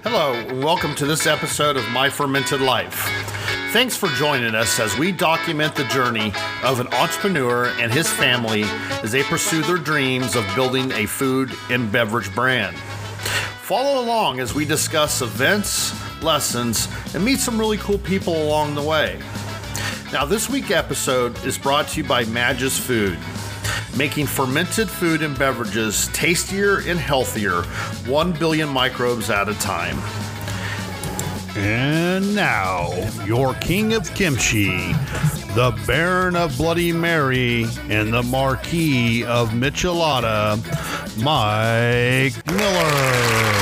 Hello, and welcome to this episode of My Fermented Life. Thanks for joining us as we document the journey of an entrepreneur and his family as they pursue their dreams of building a food and beverage brand. Follow along as we discuss events, lessons, and meet some really cool people along the way. Now, this week's episode is brought to you by Magis Food, making fermented food and beverages tastier and healthier, 1 billion microbes at a time. And now, your king of kimchi, the Baron of Bloody Mary, and the Marquis of Michelada, Mike Miller.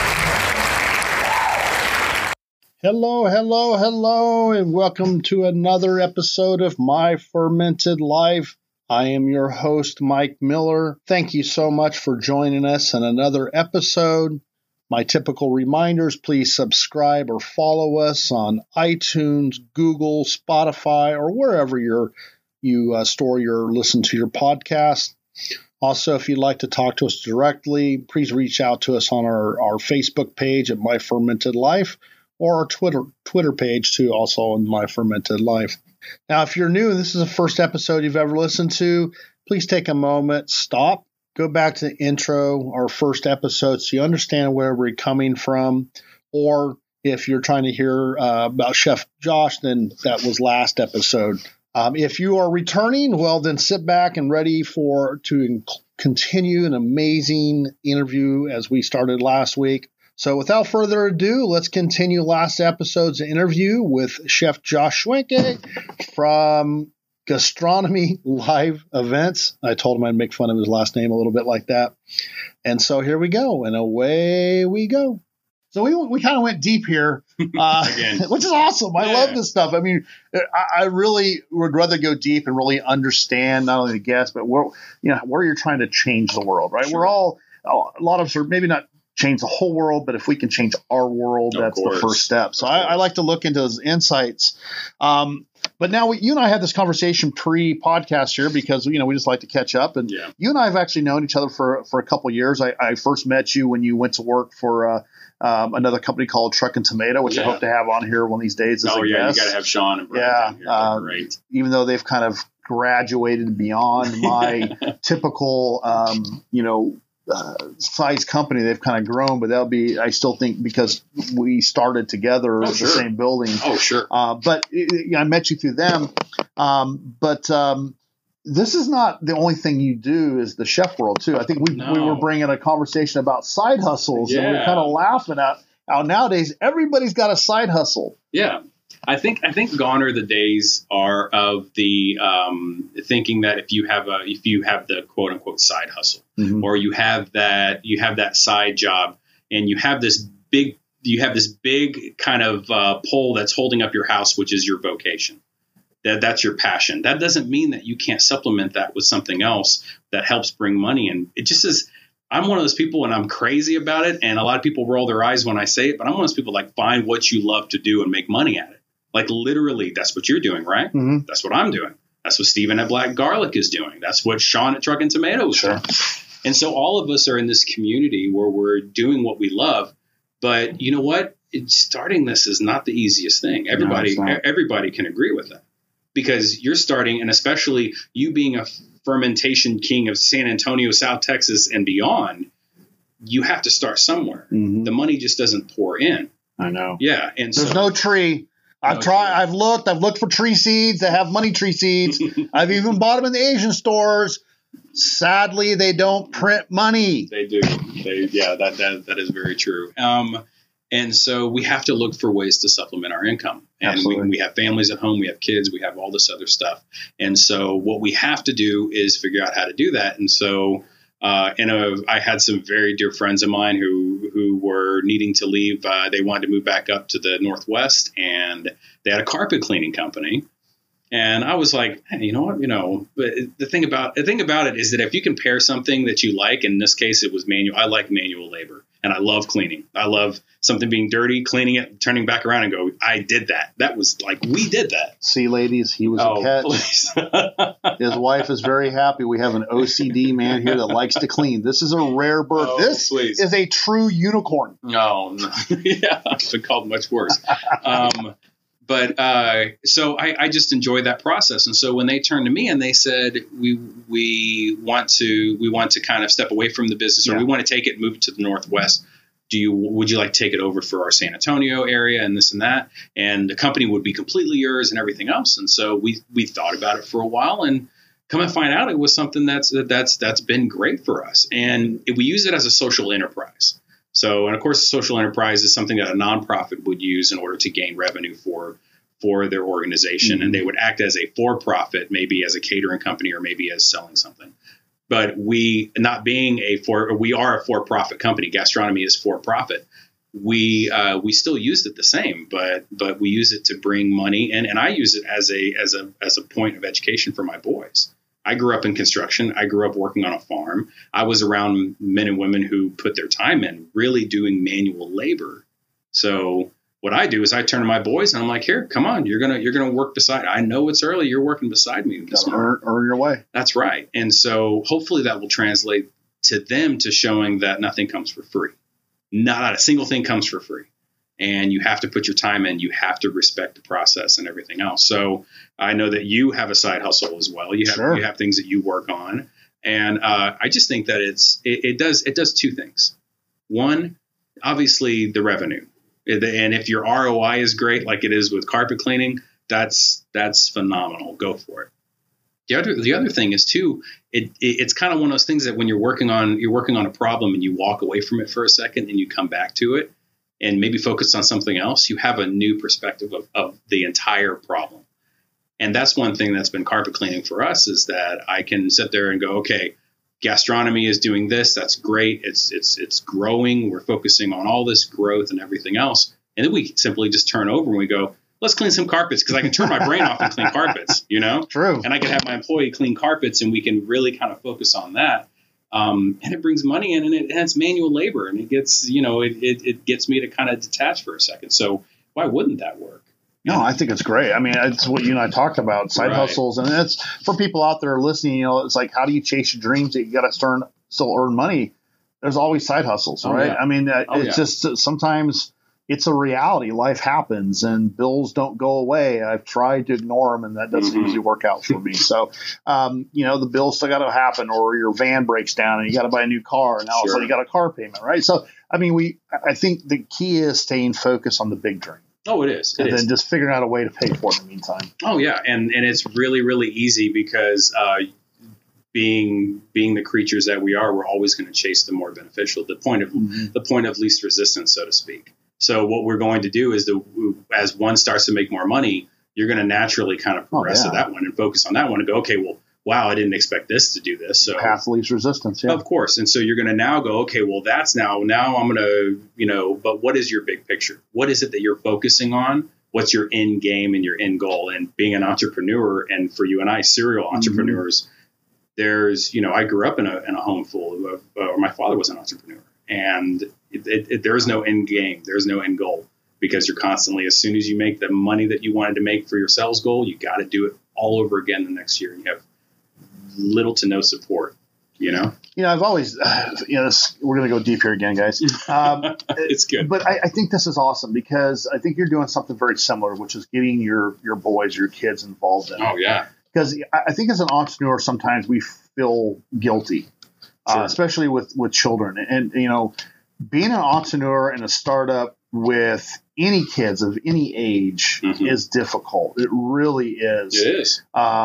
Hello, and welcome to another episode of My Fermented Life. I am your host, Mike Miller. Thank you so much for joining us in another episode. My typical reminders, please subscribe or follow us on iTunes, Google, Spotify, or wherever you listen to your podcast. Also, if you'd like to talk to us directly, please reach out to us on our Facebook page at My Fermented Life, or our Twitter page too, also on My Fermented Life. Now, if you're new and this is the first episode you've ever listened to, please take a moment, stop, go back to the intro, our first episode, so you understand where we're coming from. Or if you're trying to hear about Chef Josh, then that was last episode. If you are returning, well, then sit back and ready to continue an amazing interview as we started last week. So without further ado, let's continue last episode's interview with Chef Josh Schwenke from Gastronomy Live Events. I told him I'd make fun of his last name a little bit like that. And so here we go, and away we go. So we kind of went deep here, which is awesome. I love this stuff. I mean, I really would rather go deep and really understand not only the guests, but where you're trying to change the world, right? Sure. A lot of us are maybe not change the whole world, but if we can change our world, that's the first step. So I like to look into those insights. But now you and I had this conversation pre-podcast here because, we just like to catch up. And you and I have actually known each other for a couple of years. I first met you when you went to work for another company called Truck and Tomato, which I hope to have on here one of these days as a guest. You got to have Sean and Brian here. Great. Even though they've kind of graduated beyond my typical, size company, they've kind of grown, but I still think because we started together in the same building. Oh, sure. But I met you through them. But this is not the only thing you do is the chef world too. I think we were bringing a conversation about side hustles and we're kind of laughing at how nowadays everybody's got a side hustle. Yeah. I think gone are the days are of the thinking that if you have the quote unquote side hustle, or you have that side job, and you have this big kind of pole that's holding up your house, which is your vocation. That's your passion. That doesn't mean that you can't supplement that with something else that helps bring money in. It just is. I'm one of those people, and I'm crazy about it. And a lot of people roll their eyes when I say it, but I'm one of those people like find what you love to do and make money at it. Like literally, that's what you're doing, right? Mm-hmm. That's what I'm doing. That's what Steven at Black Garlic is doing. That's what Sean at Truck and Tomato is doing. And so all of us are in this community where we're doing what we love. But you know what? Starting this is not the easiest thing. Everybody can agree with that because you're starting, and especially you being a fermentation king of San Antonio, South Texas, and beyond, you have to start somewhere. Mm-hmm. The money just doesn't pour in. I know. Yeah, and there's no tree. I've looked for tree seeds that have money tree seeds. I've even bought them in the Asian stores. Sadly, they don't print money. They do. That is very true. And so we have to look for ways to supplement our income. And we have families at home, we have kids, we have all this other stuff. And so what we have to do is figure out how to do that. And so I had some very dear friends of mine who were needing to leave. They wanted to move back up to the Northwest, and they had a carpet cleaning company. And I was like, hey, you know what? But the thing about it is that if you can pair something that you like, in this case, it was manual. I like manual labor. And I love cleaning. I love something being dirty, cleaning it, turning back around and go, I did that. That was like, we did that. See, ladies, he was a catch. His wife is very happy. We have an OCD man here that likes to clean. This is a rare bird. This is a true unicorn. No. Yeah, I've been called much worse. So I just enjoyed that process. And so when they turned to me and they said, we want to kind of step away from the business, or we want to take it and move it to the Northwest. Would you like to take it over for our San Antonio area and this and that? And the company would be completely yours and everything else. And so we thought about it for a while, and come and find out it was something that's been great for us. And we use it as a social enterprise. So, and of course, a social enterprise is something that a nonprofit would use in order to gain revenue for their organization. Mm-hmm. And they would act as a for-profit, maybe as a catering company or maybe as selling something. But we, not being we are a for-profit company. Gastronomy is for-profit. We still used it the same, but we use it to bring money, and I use it as a point of education for my boys. I grew up in construction. I grew up working on a farm. I was around men and women who put their time in, really doing manual labor. So what I do is I turn to my boys and I'm like, here, come on, you're gonna work beside. I know it's early. You're working beside me. Earn your way. That's right. And so hopefully that will translate to them to showing that nothing comes for free. Not a single thing comes for free. And you have to put your time in. You have to respect the process and everything else. So I know that you have a side hustle as well. You have things that you work on. And I just think that it does two things. One, obviously the revenue. And if your ROI is great, like it is with carpet cleaning, that's phenomenal. Go for it. The other thing is too, it's kind of one of those things that when you're working on a problem and you walk away from it for a second and you come back to it and maybe focus on something else, you have a new perspective of the entire problem. And that's one thing that's been carpet cleaning for us, is that I can sit there and go, okay, gastronomy is doing this. That's great. It's growing. We're focusing on all this growth and everything else. And then we simply just turn over and we go, let's clean some carpets, because I can turn my brain off and clean carpets, True. And I can have my employee clean carpets and we can really kind of focus on that. And it brings money in, and it's manual labor, and it gets, it gets me to kind of detach for a second. So why wouldn't that work? No, I think it's great. I mean, it's what you and I talked about, side hustles. And it's for people out there listening, it's like, how do you chase your dreams that you got to still earn money? There's always side hustles, right? Yeah. I mean, just sometimes it's a reality. Life happens and bills don't go away. I've tried to ignore them, and that doesn't usually work out for me. So, the bills still got to happen, or your van breaks down and you got to buy a new car, and all of a sudden you got a car payment, right? So, I mean, I think the key is staying focused on the big dream. Oh, it is. And then just figuring out a way to pay for it in the meantime. Oh, yeah. And it's really, really easy, because being the creatures that we are, we're always going to chase the more beneficial, the point of least resistance, so to speak. So what we're going to do is, as one starts to make more money, you're going to naturally kind of progress to that one and focus on that one and go, okay, well, wow, I didn't expect this to do this. So path of least resistance. Yeah. Of course. And so you're going to now go, okay, well, that's now I'm going to, but what is your big picture? What is it that you're focusing on? What's your end game and your end goal? And being an entrepreneur, and for you and I, serial entrepreneurs, there's, I grew up in a home full of, my father was an entrepreneur, and there is no end game. There's no end goal, because you're constantly, as soon as you make the money that you wanted to make for your sales goal, you got to do it all over again the next year. And you have little to no support, I've always, we're going to go deep here again, guys. It's good. But I think this is awesome, because I think you're doing something very similar, which is getting your boys, your kids involved in it. Oh, yeah. Because I think as an entrepreneur, sometimes we feel guilty, especially with children. And, being an entrepreneur in a startup with any kids of any age is difficult. It really is. It is.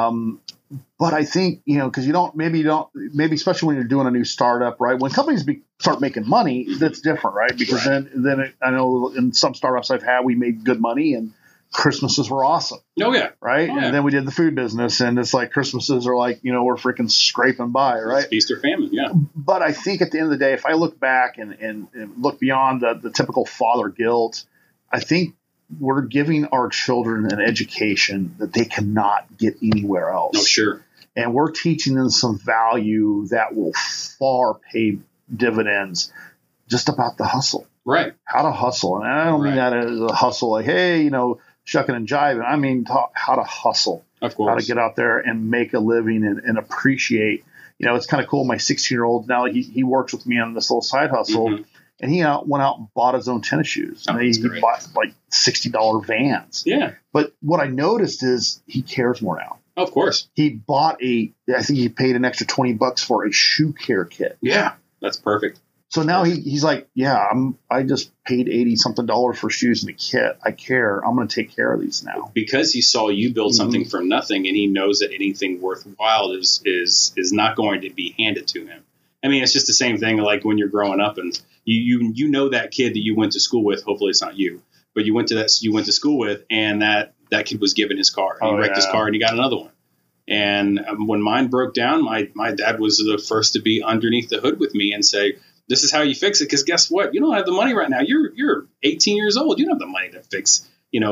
But I think, because maybe especially when you're doing a new startup, right? When companies start making money, that's different, right? Because then I know in some startups I've had, we made good money and Christmases were awesome. Oh, yeah. Right? Oh, yeah. And then we did the food business, and it's like Christmases are like, we're freaking scraping by, right? It's feast or famine, yeah. But I think at the end of the day, if I look back and look beyond the typical father guilt, I think we're giving our children an education that they cannot get anywhere else. Oh, sure. And we're teaching them some value that will far pay dividends just about the hustle. Right. How to hustle. And I don't mean that as a hustle like, hey, shucking and jiving. I mean, how to hustle. Of course. How to get out there and make a living and appreciate. It's kind of cool. My 16-year-old now, he works with me on this little side hustle, and he went out and bought his own tennis shoes. Oh, he bought like $60 Vans. Yeah. But what I noticed is he cares more now. Of course. He bought I think he paid an extra $20 for a shoe care kit. Yeah. That's perfect. So now he's like, yeah, I just paid $80-something for shoes and a kit. I care. I'm going to take care of these now. Because he saw you build something from nothing, and he knows that anything worthwhile is not going to be handed to him. I mean, it's just the same thing like when you're growing up and you know that kid that you went to school with. Hopefully it's not you, but you went to school with, and that kid was given his car. He wrecked his car and he got another one. And when mine broke down, my dad was the first to be underneath the hood with me and say, this is how you fix it. Because guess what? You don't have the money right now. You're 18 years old. You don't have the money to fix,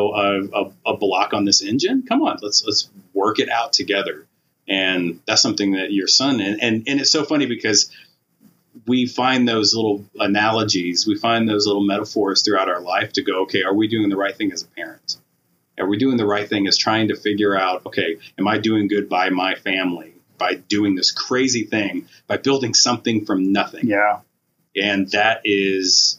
a block on this engine. Come on, let's work it out together. And that's something that your son and it's so funny because we find those little analogies, we find those little metaphors throughout our life to go, okay, are we doing the right thing as a parent? Are we doing the right thing as trying to figure out, okay, am I doing good by my family by doing this crazy thing, by building something from nothing? Yeah. And that's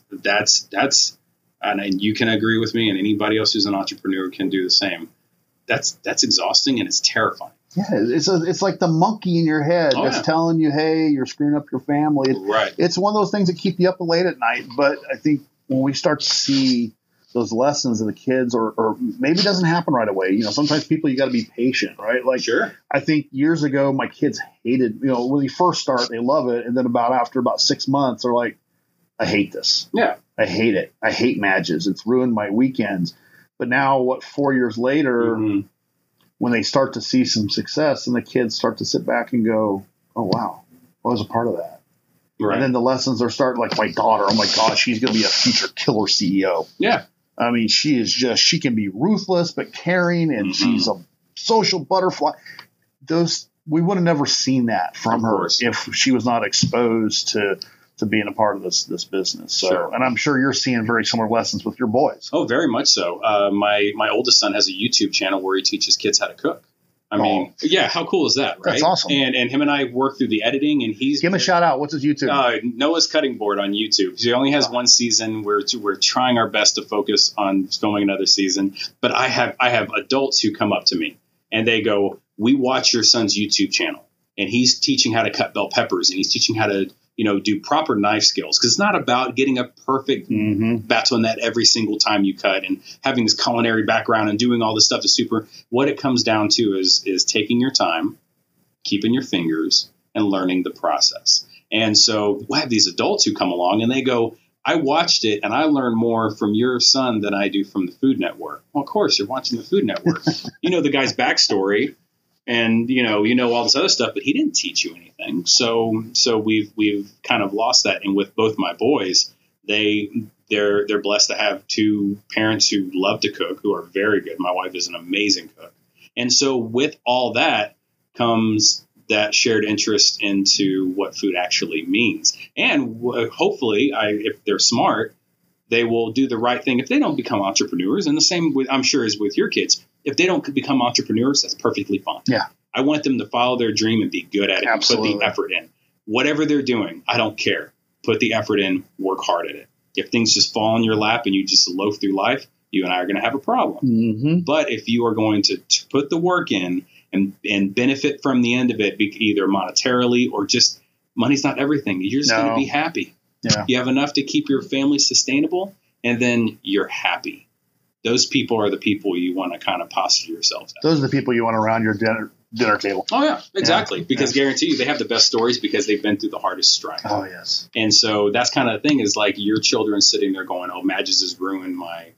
and you can agree with me, and anybody else who's an entrepreneur can do the same. That's exhausting and it's terrifying. Yeah, it's like the monkey in your head that's telling you, hey, you're screwing up your family. Right. It's one of those things that keep you up late at night. But I think when we start to see those lessons of the kids, or maybe it doesn't happen right away. Sometimes you got to be patient, right? Like, sure. I think years ago, my kids hated, when you first start, they love it. And then after about 6 months, they're like, I hate this. Yeah. I hate it. I hate matches. It's ruined my weekends. But now 4 years later, when they start to see some success and the kids start to sit back and go, oh, wow, I was a part of that. Right. And then the lessons are starting, like my daughter, oh my God, she's going to be a future killer CEO. Yeah. I mean, she can be ruthless but caring, and she's a social butterfly. We would have never seen that from her if she was not exposed to being a part of this business. So, sure. And I'm sure you're seeing very similar lessons with your boys. Oh, very much so. My oldest son has a YouTube channel where he teaches kids how to cook. I mean, yeah, how cool is that, right? That's awesome. And him and I work through the editing, and give him a shout out. What's his YouTube? Noah's Cutting Board on YouTube. He only has one season. We're trying our best to focus on filming another season. But I have adults who come up to me and they go, "We watch your son's YouTube channel, and he's teaching how to cut bell peppers, and he's teaching how to do proper knife skills, because it's not about getting a perfect batonette every single time you cut and having this culinary background and doing all this stuff is super. What it comes down to is taking your time, keeping your fingers, and learning the process. And so we have these adults who come along and they go, I watched it and I learned more from your son than I do from the Food Network. Well, of course, you're watching the Food Network. The guy's backstory. And, all this other stuff, but he didn't teach you anything. So we've kind of lost that. And with both my boys, they're blessed to have two parents who love to cook, who are very good. My wife is an amazing cook. And so with all that comes that shared interest into what food actually means. And hopefully, if they're smart, they will do the right thing if they don't become entrepreneurs. And the same, I'm sure, is with your kids. If they don't become entrepreneurs, that's perfectly fine. Yeah. I want them to follow their dream and be good at it. Absolutely. And put the effort in. Whatever they're doing, I don't care. Put the effort in, work hard at it. If things just fall in your lap and you just loaf through life, you and I are going to have a problem. But if you are going to put the work in and benefit from the end of it, either monetarily or just money's not everything. You're just going to be happy. Yeah. You have enough to keep your family sustainable, and then you're happy. Those people are the people you want to kind of posture yourselves at. Those are the people you want around your dinner table. Oh, yeah, exactly. Yeah. Because guarantee you they have the best stories because they've been through the hardest strife. Oh, yes. And so that's kind of the thing is like your children sitting there going, oh, Madges has ruined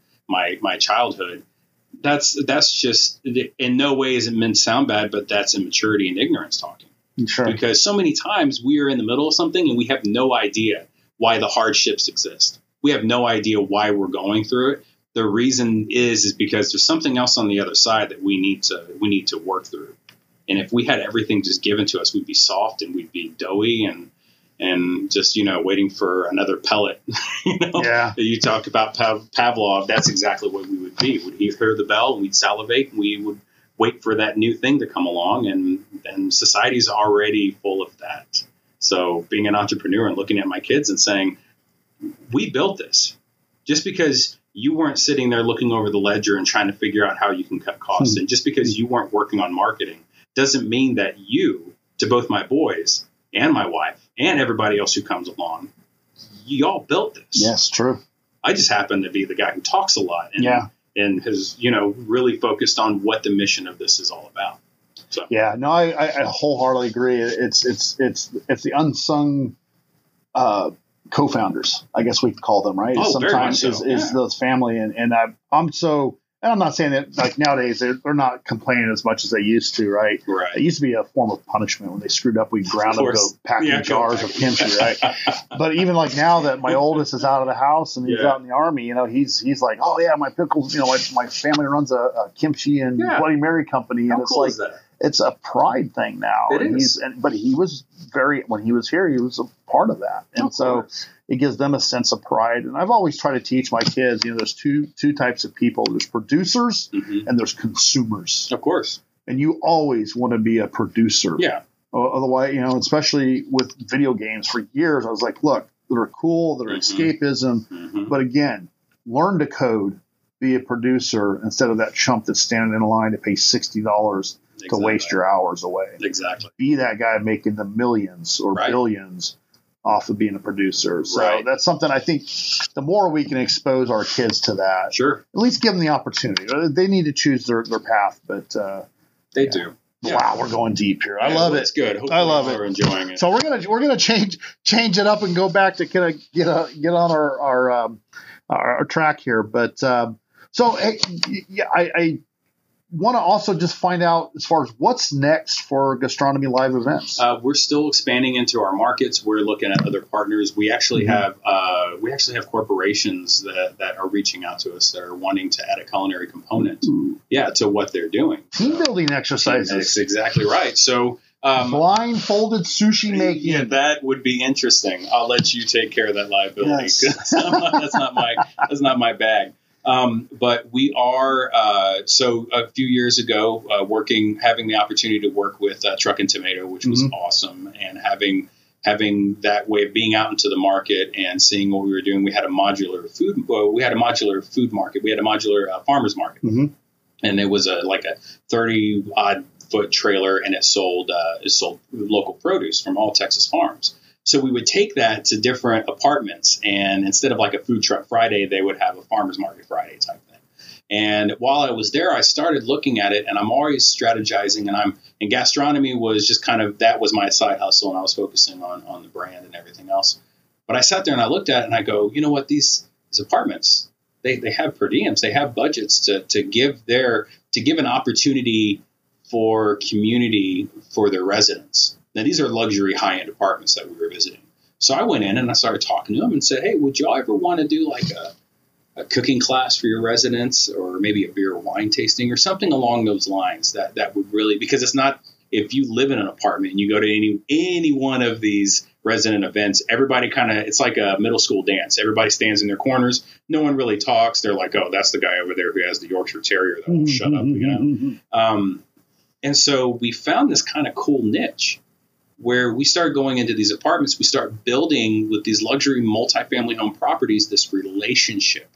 my childhood. That's just in no way is it meant to sound bad, but that's immaturity and ignorance talking. Sure. Because so many times we are in the middle of something and we have no idea why the hardships exist. We have no idea why we're going through it. The reason is because there's something else on the other side that we need to work through. And if we had everything just given to us, we'd be soft and we'd be doughy and and just, waiting for another pellet. Yeah. You talk about Pavlov. That's exactly what we would be. We'd hear the bell, and we'd salivate, and we would wait for that new thing to come along, and society's already full of that. So being an entrepreneur and looking at my kids and saying, we built this. Just because you weren't sitting there looking over the ledger and trying to figure out how you can cut costs, and just because you weren't working on marketing doesn't mean that you, to both my boys and my wife and everybody else who comes along, you all built this. Yes, true. I just happen to be the guy who talks a lot and has, really focused on what the mission of this is all about. So. Yeah, no, I wholeheartedly agree. It's the unsung co-founders, I guess we could call them, right? Sometimes very much so. is the family, and I'm so. And I'm not saying that like nowadays they're not complaining as much as they used to, right? Right. It used to be a form of punishment when they screwed up. We ground them, go packing jars of kimchi, right? But even like now that my oldest is out of the house and he's out in the army, he's like, oh yeah, my pickles, my family runs a kimchi and Bloody Mary company, and cool is that? It's a pride thing now. But he was when he was here, he was a part of that, and so it gives them a sense of pride. And I've always tried to teach my kids, there's two types of people. There's producers and there's consumers. Of course. And you always want to be a producer. Yeah. Otherwise, especially with video games for years, I was like, look, they're cool, they're escapism. But again, learn to code, be a producer instead of that chump that's standing in line to pay $60 to waste your hours away. Exactly. Be that guy making the millions or billions off of being a producer. So that's something I think the more we can expose our kids to that, sure, at least give them the opportunity. They need to choose their path, but they do. Wow, we're going deep here. I love it. It's good. Hopefully I love it. We're enjoying it. So we're gonna change it up and go back to kind of get on our track here. But I want to also just find out as far as what's next for Gastronomy Live events. We're still expanding into our markets. We're looking at other partners. We actually have corporations that are reaching out to us that are wanting to add a culinary component, to what they're doing. Team building exercises. That's exactly right. So blindfolded sushi making. Yeah, that would be interesting. I'll let you take care of that liability. Yes. That's not my bag. But we are, so a few years ago, having the opportunity to work with Truck and Tomato, which was awesome, and having that way of being out into the market and seeing what we were doing. We had a modular food market. We had a modular farmer's market, and it was like a 30 odd foot trailer, and it sold local produce from all Texas farms. So we would take that to different apartments, and instead of like a food truck Friday, they would have a farmer's market Friday type thing. And while I was there, I started looking at it, and I'm always strategizing, and gastronomy was just that was my side hustle, and I was focusing on the brand and everything else. But I sat there and I looked at it and I go, you know what, these apartments, they have per diems, they have budgets to give an opportunity for community for their residents. Now, these are luxury high-end apartments that we were visiting. So I went in and I started talking to them and said, hey, would y'all ever want to do like a cooking class for your residents, or maybe a beer or wine tasting or something along those lines that would really, because it's not, if you live in an apartment and you go to any one of these resident events, everybody it's like a middle school dance. Everybody stands in their corners. No one really talks. They're like, oh, that's the guy over there who has the Yorkshire Terrier that will shut up, And so we found this kind of cool niche where we start going into these apartments. We start building with these luxury multifamily home properties this relationship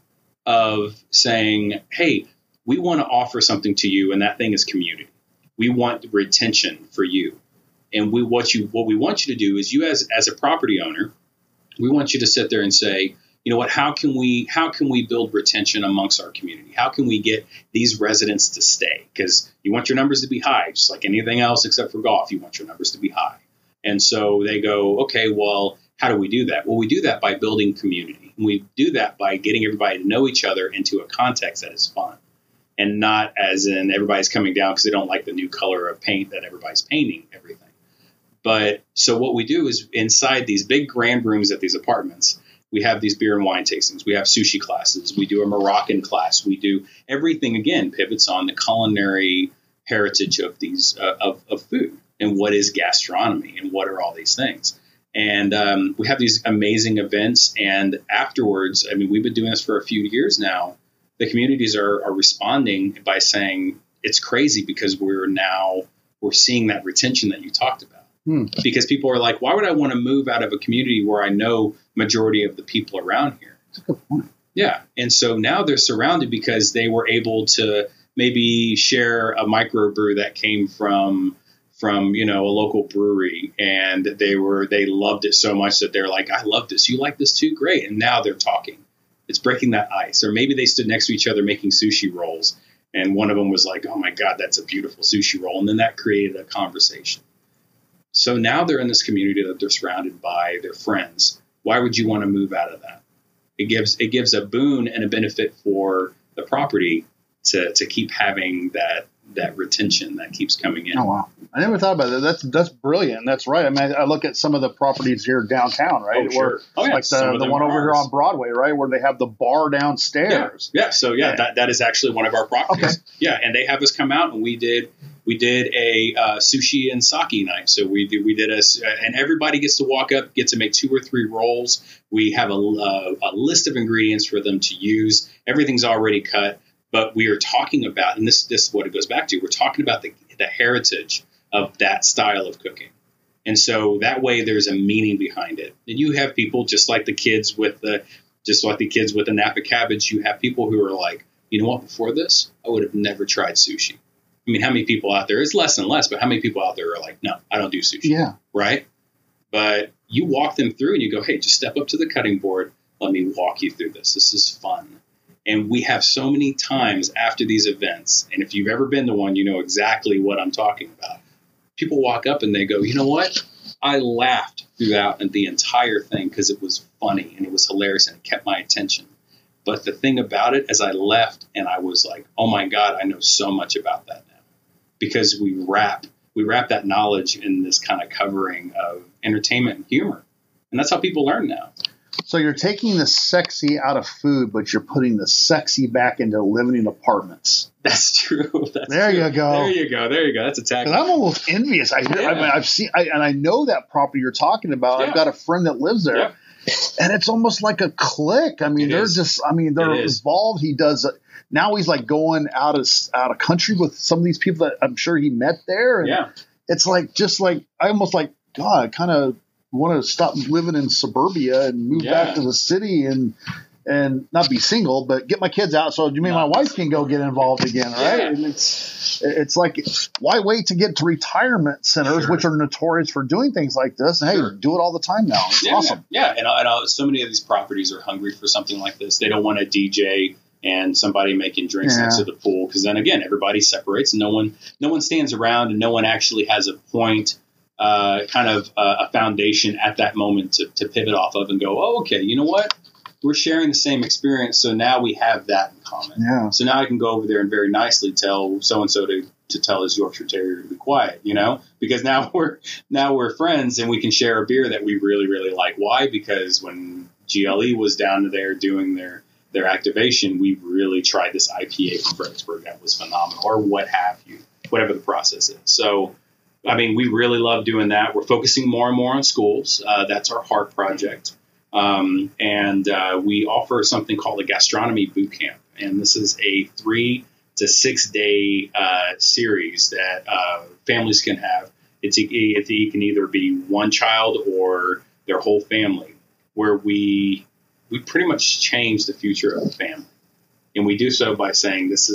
of saying, hey, we want to offer something to you, and that thing is community. We want retention for you. And what we want you to do is, you as a property owner, we want you to sit there and say, you know what, how can we build retention amongst our community? How can we get these residents to stay? Because you want your numbers to be high, just like anything else except for golf. You want your numbers to be high. And so they go, okay, well, how do we do that? Well, we do that by building community. And we do that by getting everybody to know each other into a context that is fun, and not as in everybody's coming down because they don't like the new color of paint that everybody's painting everything. But so what we do is, inside these big grand rooms at these apartments, we have these beer and wine tastings. We have sushi classes. We do a Moroccan class. We do everything, again, pivots on the culinary heritage of these of food, and what is gastronomy, and what are all these things. And we have these amazing events. And afterwards, I mean, we've been doing this for a few years now. The communities are responding by saying it's crazy because we're seeing that retention that you talked about. Because people are like, why would I want to move out of a community where I know majority of the people around here? That's a good point. Yeah. And so now they're surrounded because they were able to maybe share a microbrew that came from a local brewery, and they loved it so much that they're like, I love this. You like this too? Great. And now they're talking. It's breaking that ice. Or maybe they stood next to each other making sushi rolls, and one of them was like, oh my God, that's a beautiful sushi roll. And then that created a conversation. So now they're in this community that they're surrounded by their friends. Why would you want to move out of that? It gives a boon and a benefit for the property to keep having that retention that keeps coming in. Oh, wow. I never thought about that. That's brilliant. That's right. I mean, I look at some of the properties here downtown, right? Oh, sure. Like the one over here on Broadway, right? Where they have the bar downstairs. Yeah. So, that is actually one of our properties. Okay. Yeah. And they have us come out, and we did a sushi and sake night. So we did and everybody gets to walk up, get to make 2 or 3 rolls. We have a list of ingredients for them to use. Everything's already cut. But we are talking about, and this is what it goes back to, we're talking about the heritage of that style of cooking. And so that way there's a meaning behind it. And you have people just like the kids with the Napa cabbage. You have people who are like, you know what, before this, I would have never tried sushi. I mean, how many people out there, it's less and less, but how many people out there are like, no, I don't do sushi. Yeah. Right. But you walk them through and you go, hey, just step up to the cutting board. Let me walk you through this. This is fun. And we have so many times after these events, and if you've ever been to one, you know exactly what I'm talking about. People walk up and they go, you know what? I laughed throughout the entire thing because it was funny and it was hilarious and it kept my attention. But the thing about it, as I left, and I was like, oh my God, I know so much about that now. Because we wrap that knowledge in this kind of covering of entertainment and humor. And that's how people learn now. So you're taking the sexy out of food, but you're putting the sexy back into living in apartments. That's true. There you go. There you go. That's a tagline. I'm almost envious. I've seen, and I know that property you're talking about. Yeah. I've got a friend that lives there, and it's almost like a clique. I mean, they're involved. He does. Now he's like going out of country with some of these people that I'm sure he met there. And it's like I almost like God. I kind of want to stop living in suburbia and move back to the city and not be single, but get my kids out. So you mean my wife can go get involved again, right? Yeah. And it's like, why wait to get to retirement centers, which are notorious for doing things like this? And hey, do it all the time now. It's awesome. Yeah. And so many of these properties are hungry for something like this. They don't want a DJ and somebody making drinks next to the pool. Cause then again, everybody separates and no one stands around and no one actually has a point, a foundation at that moment to pivot off of and go, oh, okay, you know what? We're sharing the same experience. So now we have that in common. Yeah. So now I can go over there and very nicely tell so-and-so to tell his Yorkshire Terrier to be quiet, because now we're friends and we can share a beer that we really, really like. Why? Because when GLE was down there doing their activation, we really tried this IPA from Fredericksburg that was phenomenal, or what have you, whatever the process is. So, I mean, we really love doing that. We're focusing more and more on schools. That's our heart project. And we offer something called a gastronomy boot camp. And this is a 3 to 6 day series that families can have. It can either be one child or their whole family, where we pretty much change the future of the family. And we do so by saying this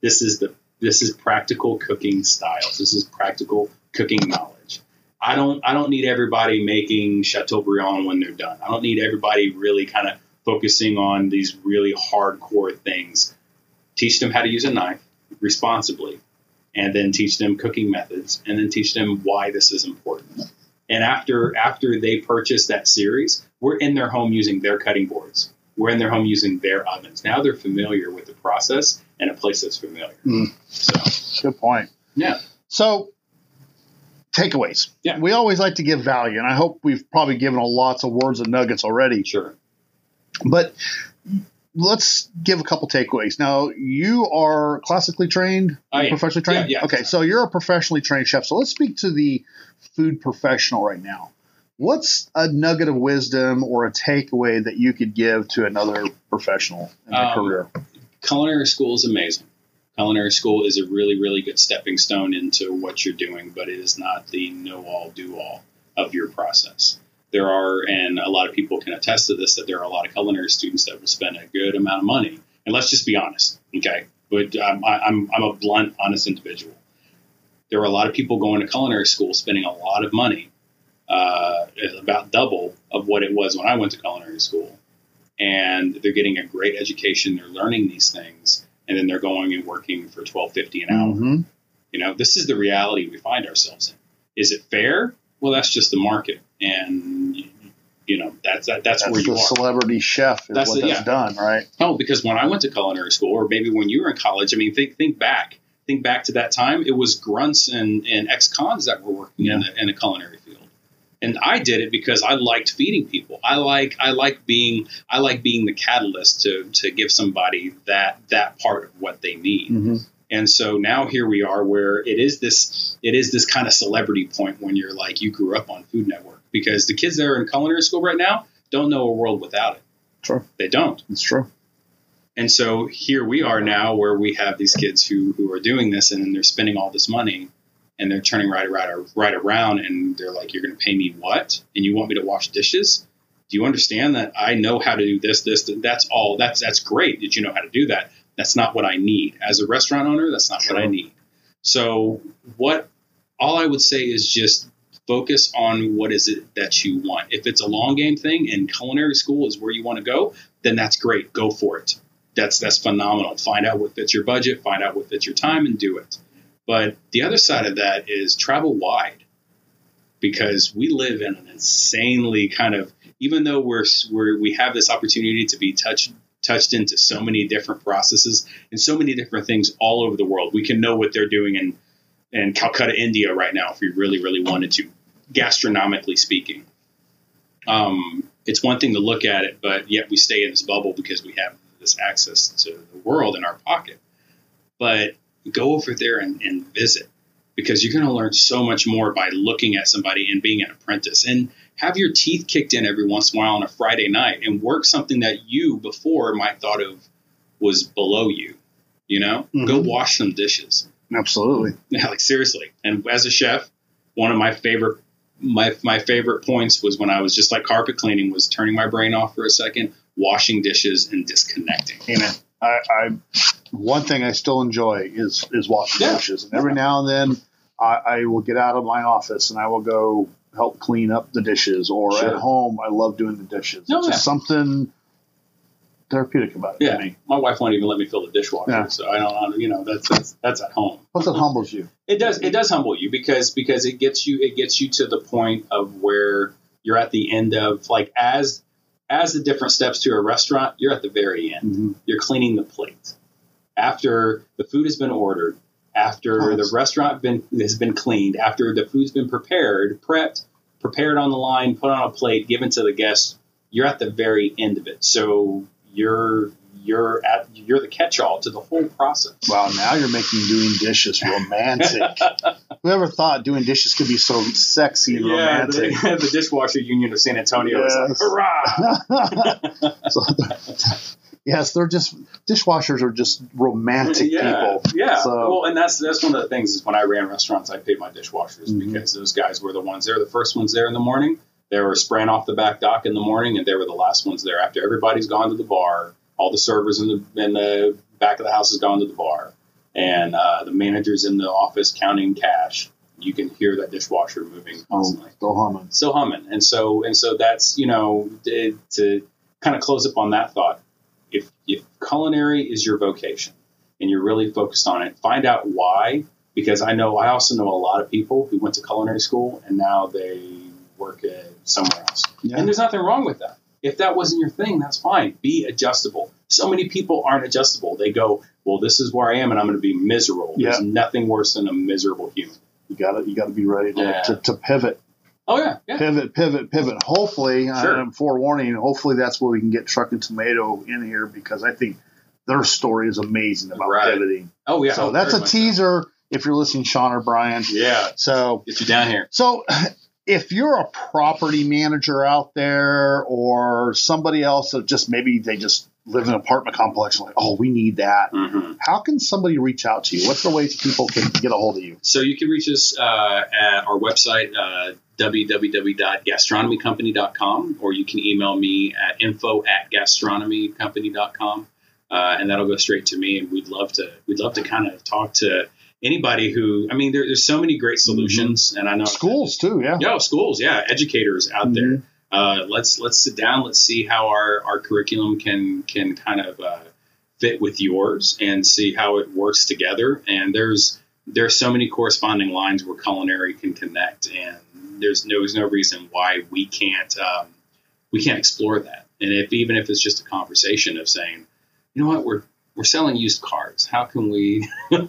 is practical cooking styles. This is practical cooking knowledge. I don't need everybody making Chateaubriand when they're done. I don't need everybody really kind of focusing on these really hardcore things. Teach them how to use a knife responsibly, and then teach them cooking methods, and then teach them why this is important. And after they purchase that series, we're in their home using their cutting boards. We're in their home using their ovens. Now they're familiar with the process and a place that's familiar. So good point. Yeah. So takeaways. Yeah. We always like to give value, and I hope we've probably given lots of words and nuggets already. Sure. But let's give a couple takeaways. Now, you are classically trained, professionally trained? Yeah. Okay, so you're a professionally trained chef. So let's speak to the food professional right now. What's a nugget of wisdom or a takeaway that you could give to another professional in their career? Culinary school is amazing. Culinary school is a really, really good stepping stone into what you're doing, but it is not the know-all, do-all of your process. There are, and a lot of people can attest to this, that there are a lot of culinary students that will spend a good amount of money. And let's just be honest, okay? But I'm a blunt, honest individual. There are a lot of people going to culinary school spending a lot of money, about double of what it was when I went to culinary school. And they're getting a great education. They're learning these things. And then they're going and working for $12.50 an hour. Mm-hmm. You know, this is the reality we find ourselves in. Is it fair? Well, that's just the market. And, you know, that's where you are. The celebrity chef is that's done, right? Oh, because when I went to culinary school, or maybe when you were in college, I mean, think back. Think back to that time. It was grunts and ex-cons that were working in the culinary field. And I did it because I liked feeding people. I like being the catalyst to give somebody that part of what they need. Mm-hmm. And so now here we are, where it is this kind of celebrity point when you're like, you grew up on Food Network, because the kids that are in culinary school right now don't know a world without it. True. They don't. It's true. And so here we are now, where we have these kids who are doing this, and then they're spending all this money. And they're turning right around, and they're like, "You're going to pay me what? And you want me to wash dishes? Do you understand that I know how to do this? That's all. That's great that you know how to do that. That's not what I need as a restaurant owner. That's not what I need. So all I would say is just focus on what is it that you want. If it's a long game thing and culinary school is where you want to go, then that's great. Go for it. That's phenomenal. Find out what fits your budget. Find out what fits your time, and do it. But the other side of that is travel wide, because we live in an insanely kind of, even though we have this opportunity to be touched into so many different processes and so many different things all over the world. We can know what they're doing in Calcutta, India right now, if we really, really wanted to, gastronomically speaking. It's one thing to look at it, but yet we stay in this bubble because we have this access to the world in our pocket. But go over there and visit, because you're going to learn so much more by looking at somebody and being an apprentice, and have your teeth kicked in every once in a while on a Friday night and work something that you before might thought of was below you, you know, mm-hmm. Go wash some dishes. Absolutely. Yeah. Like seriously. And as a chef, one of my favorite points was when I was just like carpet cleaning, was turning my brain off for a second, washing dishes and disconnecting. Amen. I one thing I still enjoy is washing dishes. And every now and then I will get out of my office and I will go help clean up the dishes. Or at home, I love doing the dishes. It's just something therapeutic about it to me. My wife won't even let me fill the dishwasher. So I don't, you know, that's at home. Plus it humbles you. It does humble you because it gets you to the point of where you're at the end of, like, as the different steps to a restaurant, you're at the very end. Mm-hmm. You're cleaning the plate. After the food has been ordered, after the restaurant has been cleaned, after the food's been prepared on the line, put on a plate, given to the guests, you're at the very end of it. So you're the catch-all to the whole process. Wow, now you're making doing dishes romantic. Whoever thought doing dishes could be so sexy and romantic? The Dishwasher Union of San Antonio is like, hurrah! Yes, they're just, dishwashers are just romantic people. Yeah. So. Well, and that's one of the things is when I ran restaurants, I paid my dishwashers mm-hmm. because those guys were the ones there, the first ones there in the morning. They were spraying off the back dock in the morning, and they were the last ones there after everybody's gone to the bar. All the servers in the back of the house has gone to the bar, and the manager's in the office counting cash. You can hear that dishwasher moving constantly. Still humming. And so that's, you know, to kind of close up on that thought. If culinary is your vocation and you're really focused on it, find out why. Because I also know a lot of people who went to culinary school and now they work somewhere else. Yeah. And there's nothing wrong with that. If that wasn't your thing, that's fine. Be adjustable. So many people aren't adjustable. They go, well, this is where I am and I'm going to be miserable. Yeah. There's nothing worse than a miserable human. You got to be ready to pivot. Oh, yeah. Pivot. Hopefully, I'm forewarning, hopefully that's where we can get Truck and Tomato in here, because I think their story is amazing about pivoting. Oh, yeah. So that's a teaser if you're listening, Sean or Brian. Yeah. So get you down here. So if you're a property manager out there or somebody else that just maybe they just live in an apartment complex and like, oh, we need that. Mm-hmm. How can somebody reach out to you? What's the ways people can get a hold of you? So you can reach us at our website, www.gastronomycompany.com, or you can email me at info@gastronomycompany.com, and that'll go straight to me. And we'd love to kind of talk to anybody who, I mean, there's so many great solutions, and I know schools too. Yeah, schools, educators out there. Let's sit down. Let's see how our curriculum can kind of fit with yours, and see how it works together. And there's so many corresponding lines where culinary can connect, and there's no reason why we can't explore that. And even if it's just a conversation of saying, you know what, we're selling used cars. How can we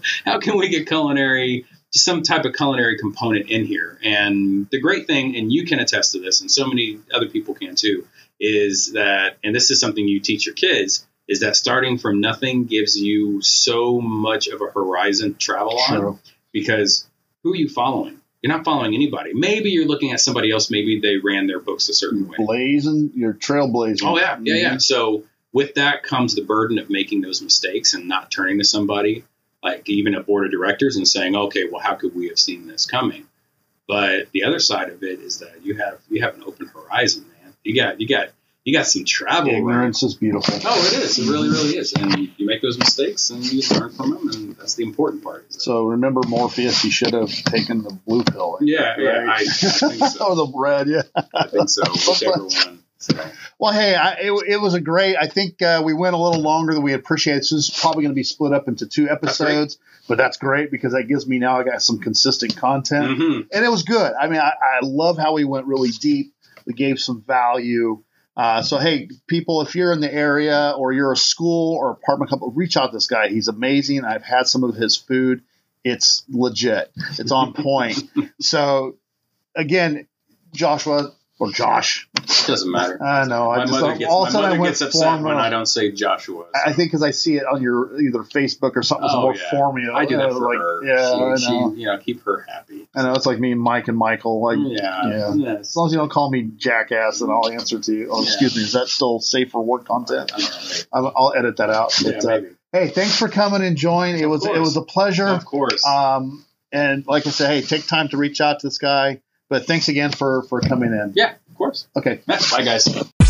get culinary, some type of culinary component in here? And the great thing, and you can attest to this, and so many other people can too, is that, and this is something you teach your kids, is that starting from nothing gives you so much of a horizon to travel on. Sure. Because who are you following? You're not following anybody. Maybe you're looking at somebody else. Maybe they ran their books a certain way. You're trailblazing. Oh, yeah. Yeah. So with that comes the burden of making those mistakes and not turning to somebody, like even a board of directors, and saying, okay, well, how could we have seen this coming? But the other side of it is that you have an open horizon, man. You got some travel. Ignorance is beautiful. Oh, it is. It really, really is. And you make those mistakes and you learn from them, and that's the important part. So remember Morpheus, he should have taken the blue pill. Yeah, I think so. Or the red, yeah. I think so. Whichever one. So. Well, hey, it was a great, I think we went a little longer than we appreciated. This is probably going to be split up into 2 episodes, but that's great because that gives me now I got some consistent content. Mm-hmm. And it was good. I mean, I love how we went really deep. We gave some value. So, hey, people, if you're in the area or you're a school or apartment company, reach out to this guy. He's amazing. I've had some of his food. It's legit. It's on point. So, again, Joshua or Josh. It doesn't matter. I know. My mother gets upset when I don't say Joshua. So. I think because I see it on your either Facebook or something more formal. I do that for like, her. Yeah, she keep her happy. I know. It's like me and Mike and Michael. Like, yeah. As long as you don't call me jackass, then I'll answer to you. Oh, excuse me. Is that still safe for work content? I'll edit that out. But, hey, thanks for coming and joining. It was a pleasure. Of course. And like I said, hey, take time to reach out to this guy. But thanks again for coming in. Yeah, of course. Okay. Bye, guys.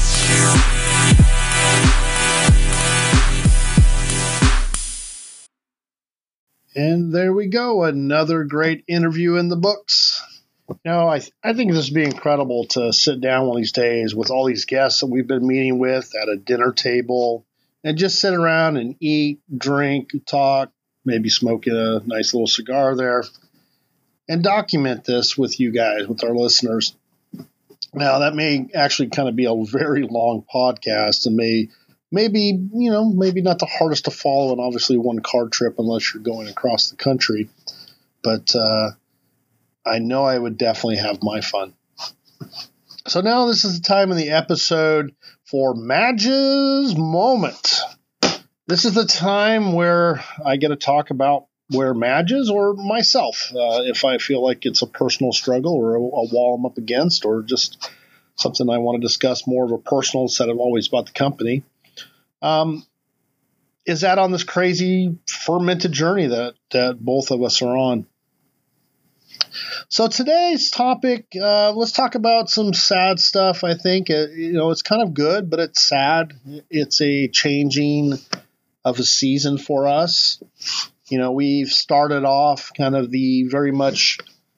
And there we go. Another great interview in the books. I think this would be incredible to sit down one of these days with all these guests that we've been meeting with at a dinner table and just sit around and eat, drink, talk, maybe smoke a nice little cigar there, and document this with you guys, with our listeners. Now, that may actually kind of be a very long podcast and maybe not the hardest to follow, and obviously one car trip unless you're going across the country. But I know I would definitely have my fun. So now this is the time in the episode for Madge's Moment. This is the time where I get to talk about where Madge is or myself, if I feel like it's a personal struggle or a wall I'm up against or just something I want to discuss more of a personal instead of always about the company. Is that on this crazy fermented journey that both of us are on? So today's topic, let's talk about some sad stuff. I think, it's kind of good, but it's sad. It's a changing of a season for us. We've started off kind of the very much,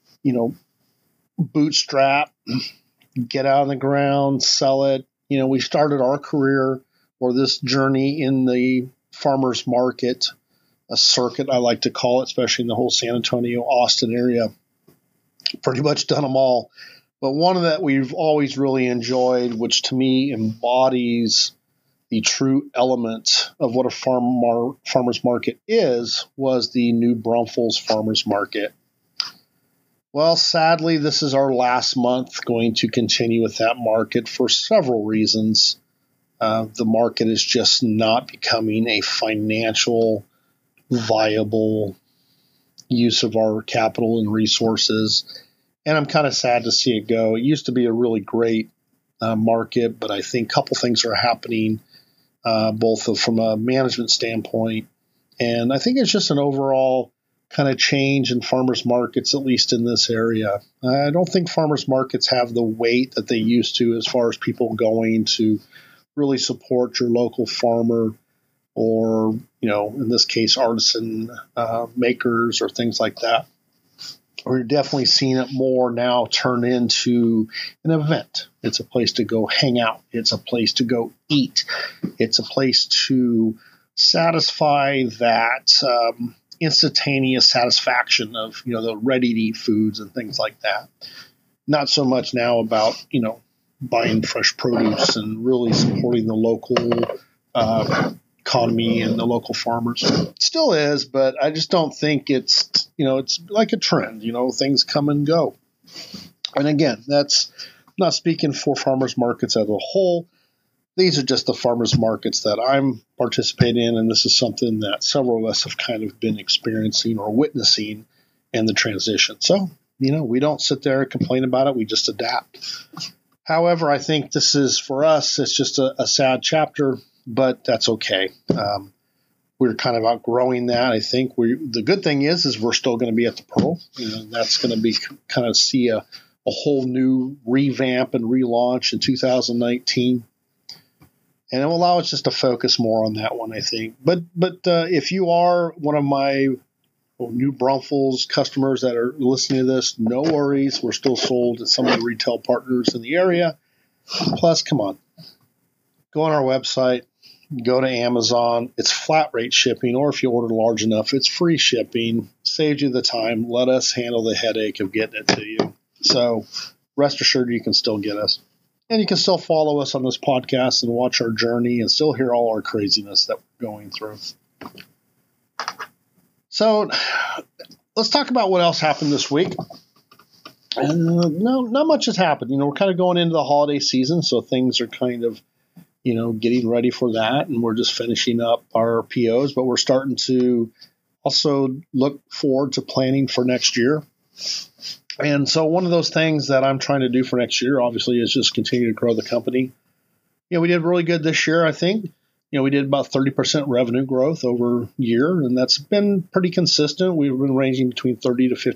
bootstrap, get out on the ground, sell it. We started our career or this journey in the farmer's market, a circuit I like to call it, especially in the whole San Antonio, Austin area. Pretty much done them all. But one that we've always really enjoyed, which to me embodies the true element of what a farmer's market is, was the New Braunfels Farmer's Market. Well, sadly, this is our last month going to continue with that market for several reasons. The market is just not becoming a financial viable use of our capital and resources. And I'm kind of sad to see it go. It used to be a really great market, but I think a couple things are happening, both from a management standpoint. And I think it's just an overall kind of change in farmers markets, at least in this area. I don't think farmers markets have the weight that they used to as far as people going to really support your local farmer or, in this case, artisan makers or things like that. We're definitely seeing it more now turn into an event. It's a place to go hang out. It's a place to go eat. It's a place to satisfy that instantaneous satisfaction of, the ready-to-eat foods and things like that. Not so much now about, buying fresh produce and really supporting the local economy and the local farmers. It still is, but I just don't think it's like a trend. Things come and go. And again, that's not speaking for farmers markets as a whole. These are just the farmers markets that I'm participating in, and this is something that several of us have kind of been experiencing or witnessing in the transition. So, we don't sit there and complain about it. We just adapt. However, I think this is, for us, it's just a sad chapter, but that's okay. We're kind of outgrowing that. I think the good thing is we're still going to be at the Pearl. That's going to be kind of see a whole new revamp and relaunch in 2019. And it will allow us just to focus more on that one, I think. But if you are one of my New Braunfels customers that are listening to this, no worries. We're still sold to some of the retail partners in the area. Plus, come on. Go on our website. Go to Amazon. It's flat rate shipping, or if you order large enough, it's free shipping. Saves you the time. Let us handle the headache of getting it to you. So rest assured you can still get us. And you can still follow us on this podcast and watch our journey and still hear all our craziness that we're going through. So let's talk about what else happened this week. No, not much has happened. We're kind of going into the holiday season, so things are kind of, getting ready for that. And we're just finishing up our POs, but we're starting to also look forward to planning for next year. And so one of those things that I'm trying to do for next year, obviously, is just continue to grow the company. We did really good this year, I think. We did about 30% revenue growth over year, and that's been pretty consistent. We've been ranging between 30 to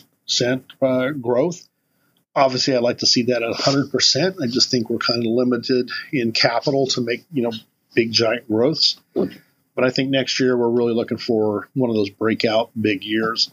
50% growth. Obviously, I'd like to see that at 100%. I just think we're kind of limited in capital to make, big, giant growths. But I think next year we're really looking for one of those breakout big years.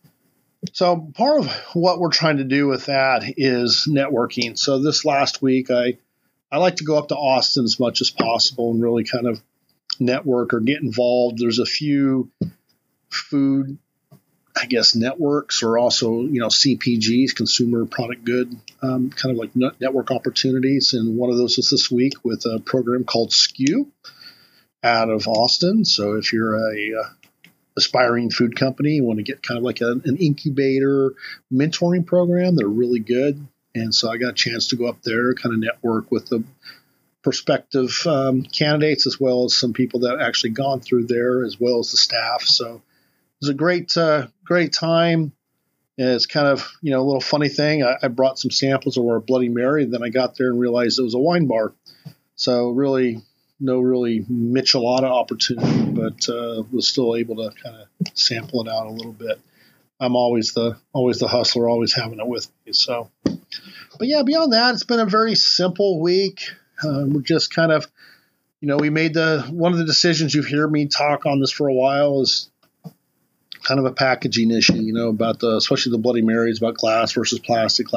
So part of what we're trying to do with that is networking. So this last week, I like to go up to Austin as much as possible and really kind of network or get involved. There's a few food, networks, or also, CPGs, consumer product good, kind of like network opportunities. And one of those is this week with a program called SKU out of Austin. So if you're a aspiring food company, you want to get kind of like an incubator mentoring program, they're really good. And so I got a chance to go up there, kind of network with the prospective candidates, as well as some people that actually gone through there, as well as the staff. So it was a great time. And it's kind of, a little funny thing. I brought some samples of our Bloody Mary. Then I got there and realized it was a wine bar. So really, no really michelada opportunity, but was still able to kind of sample it out a little bit. I'm always the hustler, always having it with me. So, but yeah, beyond that, it's been a very simple week. We're just kind of, we made one of the decisions. You've heard me talk on this for a while is kind of a packaging issue, about especially the Bloody Marys, about glass versus plastic.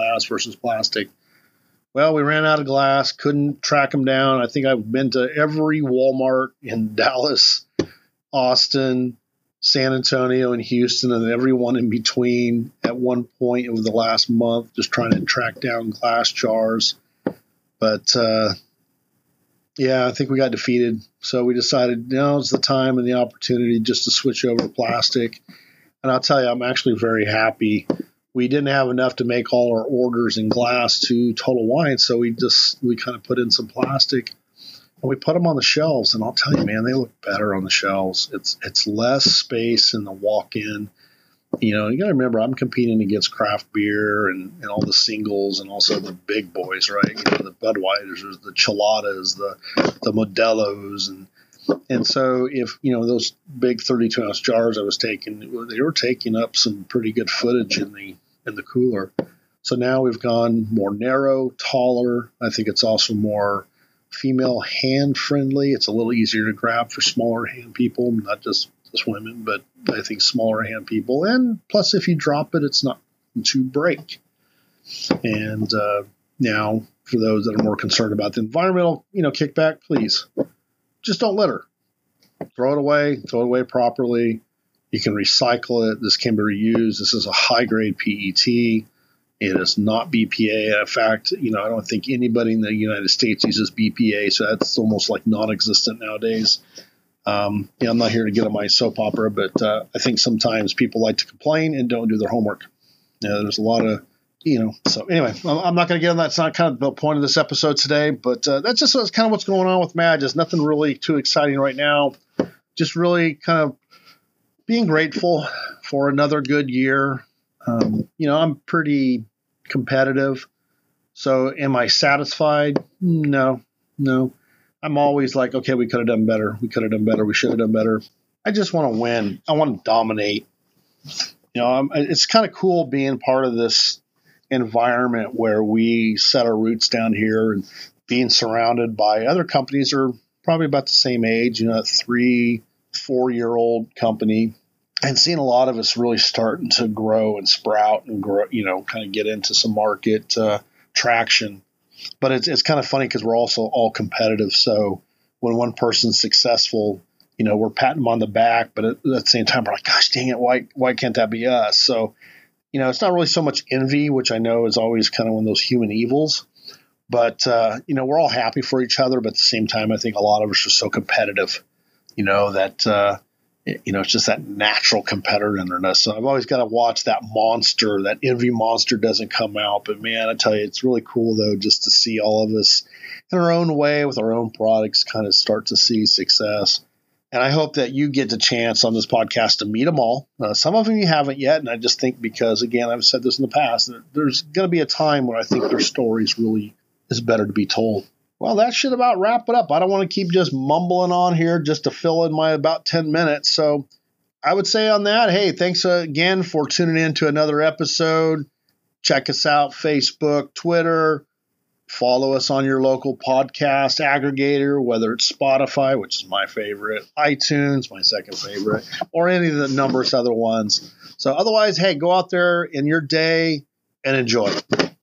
Well, we ran out of glass, couldn't track them down. I think I've been to every Walmart in Dallas, Austin, San Antonio, and Houston, and everyone in between at one point over the last month, just trying to track down glass jars. But, I think we got defeated. So we decided now's the time and the opportunity just to switch over to plastic. And I'll tell you, I'm actually very happy. We didn't have enough to make all our orders in glass to Total Wine, so we kind of put in some plastic. And we put them on the shelves, and I'll tell you, man, they look better on the shelves. It's less space in the walk-in. You got to remember, I'm competing against craft beer and all the singles and also the big boys, right? The Budweisers, the Chiladas, the Modelos. And so if, those big 32-ounce jars I was taking, they were taking up some pretty good footage in the cooler. So now we've gone more narrow, taller. I think it's also more female hand friendly. It's a little easier to grab for smaller hand people, not just women, but I think smaller hand people. And plus, if you drop it, it's not to break. And now, for those that are more concerned about the environmental, kickback, please just don't litter. Throw it away properly. You can recycle it. This can be reused. This is a high-grade PET. It is not BPA. In fact, I don't think anybody in the United States uses BPA, so that's almost like non-existent nowadays. I'm not here to get on my soap opera, but I think sometimes people like to complain and don't do their homework. There's a lot of, so anyway, I'm not going to get on that. It's not kind of the point of this episode today, but that's kind of what's going on with Madge. There's nothing really too exciting right now. Just really kind of being grateful for another good year. I'm pretty competitive. So am I satisfied? No. I'm always like, okay, we could have done better. We could have done better. We should have done better. I just want to win. I want to dominate. It's kind of cool being part of this environment where we set our roots down here and being surrounded by other companies are probably about the same age, a 3-4-year-old company, and seeing a lot of us really starting to grow and sprout and grow, kind of get into some market traction. But it's kind of funny because we're also all competitive. So when one person's successful, we're patting them on the back, but at the same time, we're like, gosh, dang it, why can't that be us? So, it's not really so much envy, which I know is always kind of one of those human evils. But, we're all happy for each other. But at the same time, I think a lot of us are so competitive, that it's just that natural competitiveness. So I've always got to watch that envy monster doesn't come out. But man, I tell you, it's really cool though, just to see all of us in our own way with our own products kind of start to see success. And I hope that you get the chance on this podcast to meet them all. Some of them you haven't yet. And I just think because, again, I've said this in the past, that there's going to be a time when I think their stories really is better to be told. Well, that should about wrap it up. I don't want to keep just mumbling on here just to fill in my about 10 minutes. So I would say on that, hey, thanks again for tuning in to another episode. Check us out, Facebook, Twitter. Follow us on your local podcast aggregator, whether it's Spotify, which is my favorite, iTunes, my second favorite, or any of the numerous other ones. So otherwise, hey, go out there in your day and enjoy.